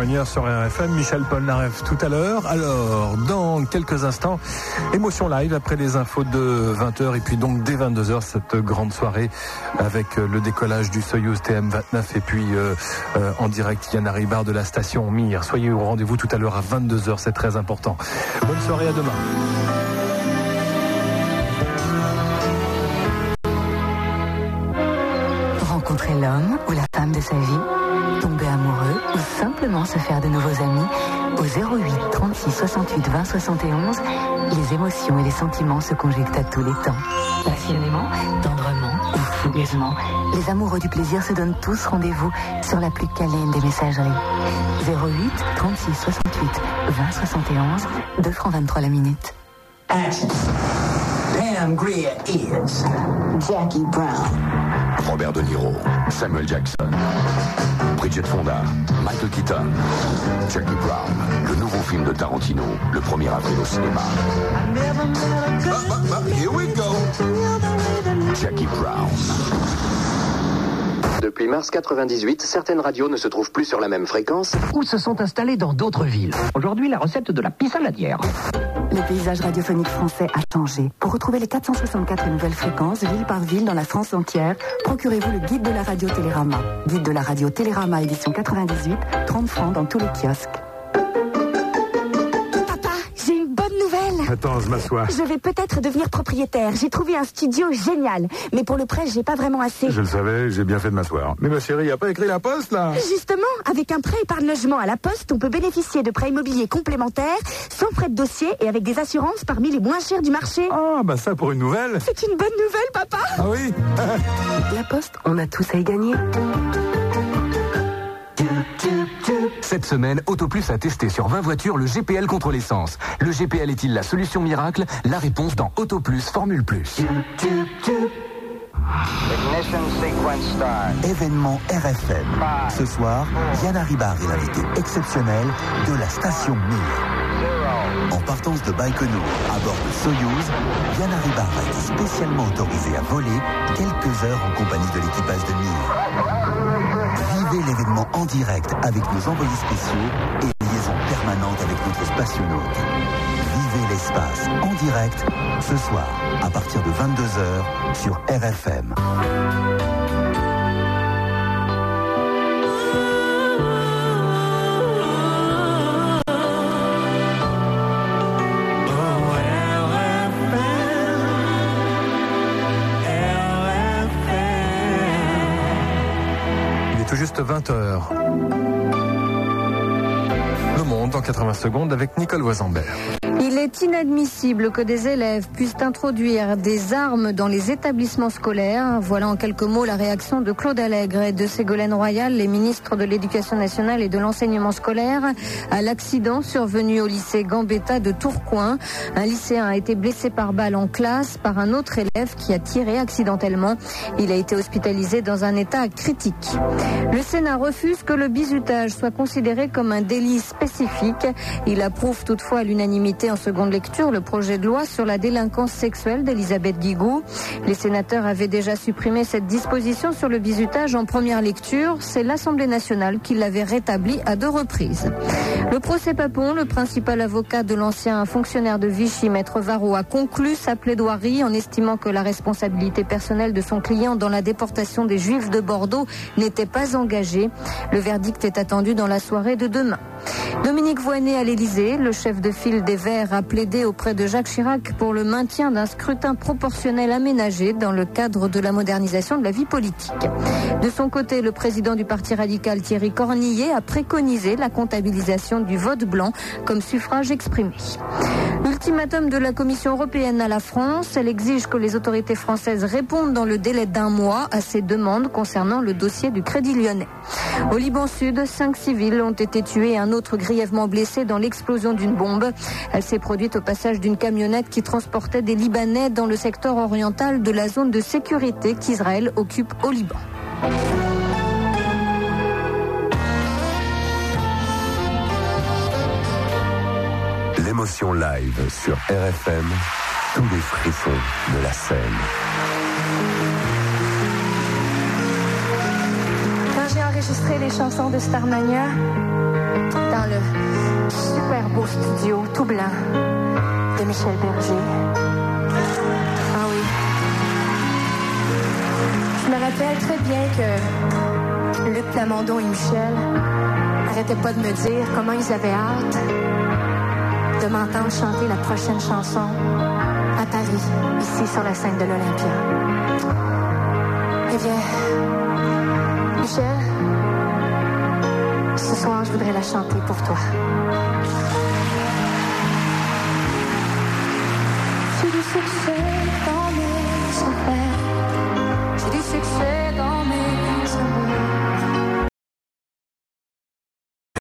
1h sur RFM. Michel Polnareff tout à l'heure. Alors, dans quelques instants, émotion live après les infos de 20h et puis donc dès 22h, cette grande soirée avec le décollage du Soyouz TM29 et puis en direct Yann Haribar de la station Mir. Soyez au rendez-vous tout à l'heure à 22h, c'est très important. Bonne soirée, à demain. Rencontrer l'homme ou la femme de sa vie, tomber amoureux ou simplement se faire de nouveaux amis, au 08 36 68 20 71, les émotions et les sentiments se conjuguent à tous les temps. Passionnément, tendrement ou fougueusement, les amoureux du plaisir se donnent tous rendez-vous sur la plus câline des messageries. 08 36 68 20 71, 2 francs 23 la minute. Action. Pam Grier is Jackie Brown. Robert De Niro, Samuel Jackson, Bridget Fonda, Michael Keaton, Jackie Brown, le nouveau film de Tarantino, le 1er avril au cinéma. Here we go. Jackie Brown. Depuis mars 98, certaines radios ne se trouvent plus sur la même fréquence Ou se sont installés dans d'autres villes. Aujourd'hui, la recette de la pissaladière. Le paysage radiophonique français a changé. Pour retrouver les 464 nouvelles fréquences, ville par ville, dans la France entière, procurez-vous le guide de la radio Télérama. Guide de la radio Télérama, édition 98, 30 francs dans tous les kiosques. Papa, j'ai une bonne nouvelle. Attends, je m'assois. Je vais peut-être devenir propriétaire. J'ai trouvé un studio génial. Mais pour le prêt, j'ai pas vraiment assez. Je le savais, j'ai bien fait de m'asseoir. Mais ma chérie, y a pas écrit la poste, là? Justement, avec un prêt épargne logement à la Poste, on peut bénéficier de prêts immobiliers complémentaires, sans frais de dossier et avec des assurances parmi les moins chères du marché. Ah, bah ça pour une nouvelle. C'est une bonne nouvelle, papa. Ah oui. La Poste, on a tous à y gagner. Cette semaine, Autoplus a testé sur 20 voitures le GPL contre l'essence. Le GPL est-il la solution miracle? La réponse dans Autoplus Formule Plus. Ignition sequence start. Événement RFM. Ce soir, Yann Haribar est l'invité exceptionnel de la station Mir. En partance de Baïkonour, à bord de Soyouz, Yann Haribar a été spécialement autorisé à voler quelques heures en compagnie de l'équipage de Mir. Vivez l'événement en direct avec nos envoyés spéciaux et liaison permanente avec notre spationaute. Vivez l'espace en direct ce soir à partir de 22h sur RFM. Il est tout juste 20h. Le Monde en 80 secondes avec Nicole Voisambert. Il est inadmissible que des élèves puissent introduire des armes dans les établissements scolaires. Voilà en quelques mots la réaction de Claude Allègre et de Ségolène Royal, les ministres de l'Éducation nationale et de l'enseignement scolaire, à l'accident survenu au lycée Gambetta de Tourcoing. Un lycéen a été blessé par balle en classe par un autre élève qui a tiré accidentellement. Il a été hospitalisé dans un état critique. Le Sénat refuse que le bizutage soit considéré comme un délit spécifique. Il approuve toutefois à l'unanimité en seconde lecture le projet de loi sur la délinquance sexuelle d'Elisabeth Guigou. Les sénateurs avaient déjà supprimé cette disposition sur le bizutage en première lecture. C'est l'Assemblée nationale qui l'avait rétabli à 2 reprises. Le procès Papon, le principal avocat de l'ancien fonctionnaire de Vichy, Maître Varro, a conclu sa plaidoirie en estimant que la responsabilité personnelle de son client dans la déportation des Juifs de Bordeaux n'était pas engagée. Le verdict est attendu dans la soirée de demain. Dominique Voynet à l'Élysée, le chef de file des Verts, a plaidé auprès de Jacques Chirac pour le maintien d'un scrutin proportionnel aménagé dans le cadre de la modernisation de la vie politique. De son côté, le président du Parti radical Thierry Cornillet a préconisé la comptabilisation du vote blanc comme suffrage exprimé. Ultimatum de la Commission européenne à la France, elle exige que les autorités françaises répondent dans le délai d'1 mois à ses demandes concernant le dossier du Crédit Lyonnais. Au Liban Sud, 5 civils ont été tués et un autre grièvement blessé dans l'explosion d'une bombe. Elle s'est produite au passage d'une camionnette qui transportait des Libanais dans le secteur oriental de la zone de sécurité qu'Israël occupe au Liban. L'émotion live sur RFM, tous les frissons de la scène. Quand j'ai enregistré les chansons de Starmania, dans le super beau studio tout blanc de Michel Berger. Ah oui. Je me rappelle très bien que Luc Plamondon et Michel n'arrêtaient pas de me dire comment ils avaient hâte de m'entendre chanter la prochaine chanson à Paris, ici sur la scène de l'Olympia. Eh bien, Michel, ce soir, je voudrais la chanter pour toi.